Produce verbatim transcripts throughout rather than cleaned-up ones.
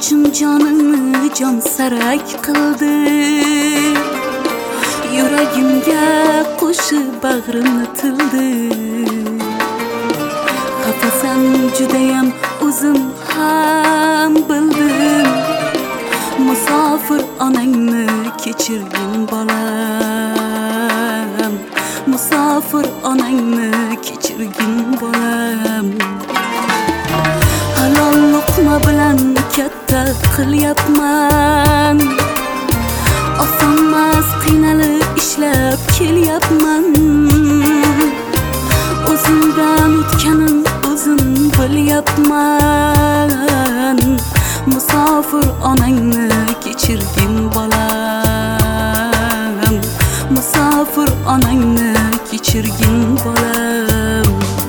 uchun jonimni jon sarak qildi. Yuragimga qo'shib bag'rimni tildi. Xafasan judayam o'zim ham bildim. Musofir onangni kechirgin bolam. Musofir onangni kechirgin bolam. Halol luqma bilan katta qilyapman. Osonmas qiynalib ishlab kelyapman. O'zimdan o'tganim o'zim bilyapman. Musofir onangni kechirgin bolam. Musofir onangni kechirgin bolam.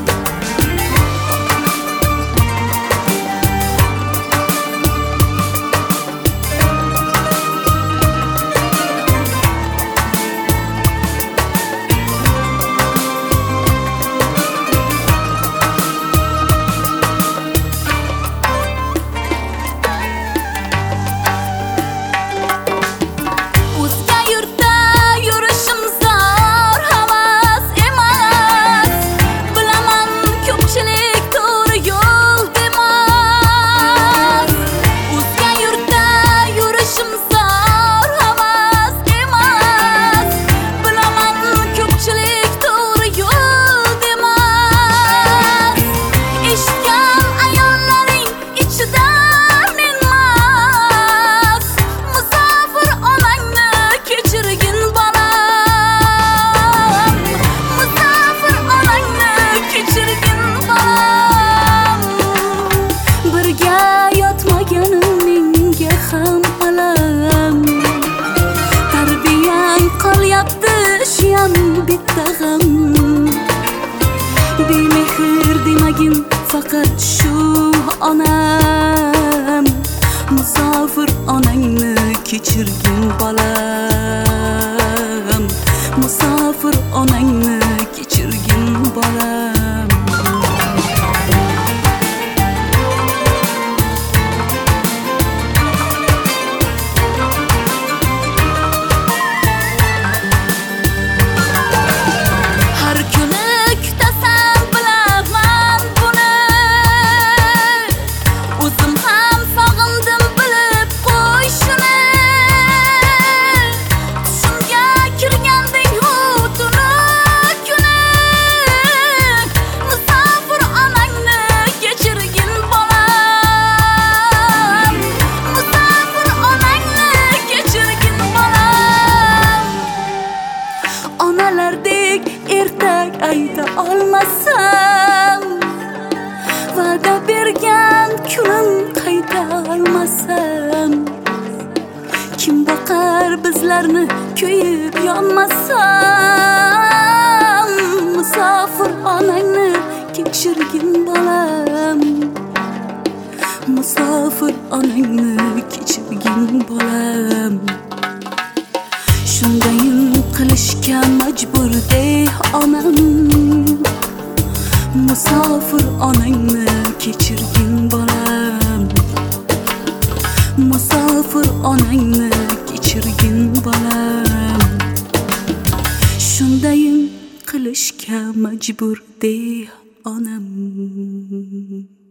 Bemehr demagin faqat shu onam. Musofir onangni kechirgin bolam. Musofir onangni kechirgin bolam. Onalardek ertak ayta olmasam, va'da bergan kunim qayta olmasam, kim boqar bizlarni kuyib yonmasam. Musofir onangni kechirgin bolam. Musofir onangni kechirgin bolam. Shundayin qilishga majbur dey onam. Musofir onangni kechirgin bolam. Musofir onangni kechirgin bolam. Shundayin qilishga majbur dey onam.